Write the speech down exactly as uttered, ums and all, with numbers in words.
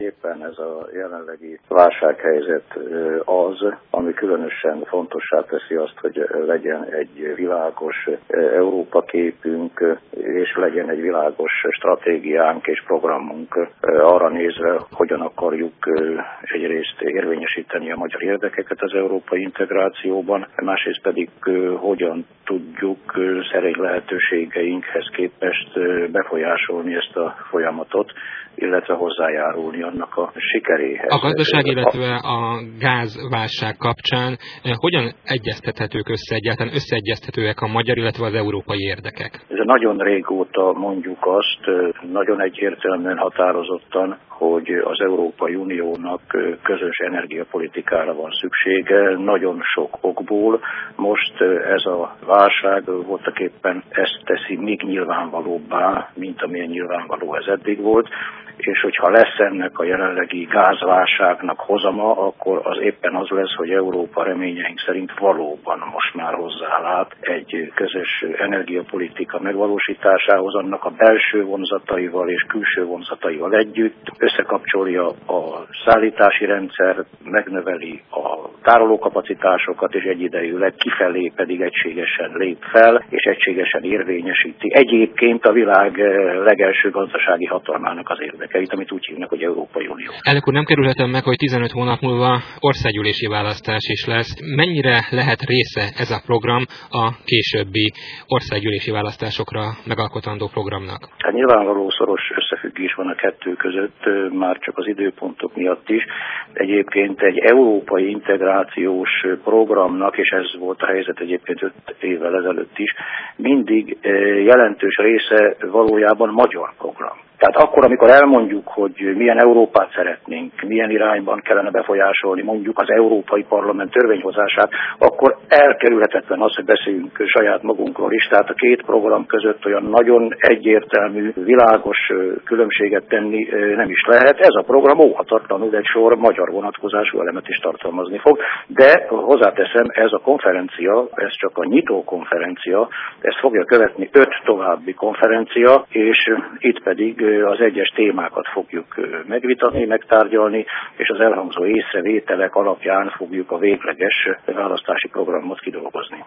Éppen ez a jelenlegi válsághelyzet az, ami különösen fontossá teszi azt, hogy legyen egy világos Európa képünk, és legyen egy világos stratégiánk és programunk arra nézve, hogyan akarjuk egyrészt érvényesíteni a magyar érdekeket az európai integrációban, másrészt pedig hogyan tudjuk szerény lehetőségeinkhez képest befolyásolni ezt a folyamatot, illetve hozzájárulni annak a sikeréhez. A gazdaság, illetve a gázválság kapcsán hogyan egyeztethetők össze, egyáltalán összeegyeztetőek a magyar, illetve az európai érdekek? Ez nagyon régóta mondjuk azt, nagyon egyértelműen határozottan, hogy az Európai Uniónak közös energiapolitikára van szüksége, nagyon sok okból. Most ez a válság voltaképpen ezt teszi még nyilvánvalóbbá, mint amilyen nyilvánvaló ez eddig volt, és hogyha lesz ennek a jelenlegi gázválságnak hozama, akkor az éppen az lesz, hogy Európa reményeink szerint valóban most már hozzálát egy közös energiapolitika megvalósításához, annak a belső vonzataival és külső vonzataival együtt, összekapcsolja a szállítási rendszert, megnöveli a tárolókapacitásokat, és egyidejűleg kifelé pedig egységesen lép fel, és egységesen érvényesíti egyébként a világ legelső gazdasági hatalmának az érdekeit, amit úgy hívnak, hogy Európai Unió. Elnök úr, nem kerülhetem meg, hogy tizenöt hónap múlva országgyűlési választás is lesz. Mennyire lehet része ez a program a későbbi országgyűlési választásokra megalkotandó programnak? Hát nyilvánvaló szoros összefüggés van a kettő között, már csak az időpontok miatt is. Egyébként egy európai integrációs programnak, és ez volt a helyzet egyébként öt évvel ezelőtt is, mindig jelentős része valójában magyar program. Tehát akkor, amikor elmondjuk, hogy milyen Európát szeretnénk, milyen irányban kellene befolyásolni mondjuk az Európai Parlament törvényhozását, akkor elkerülhetetlen az, hogy beszéljünk saját magunkról is. Tehát a két program között olyan nagyon egyértelmű, világos különbséget tenni nem is lehet. Ez a program óhatatlanul egy sor magyar vonatkozású elemet is tartalmazni fog, de hozzáteszem, ez a konferencia, ez csak a nyitó konferencia, ezt fogja követni öt további konferencia, és itt pedig az egyes témákat fogjuk megvitatni, megtárgyalni, és az elhangzó észrevételek alapján fogjuk a végleges választási programot kidolgozni.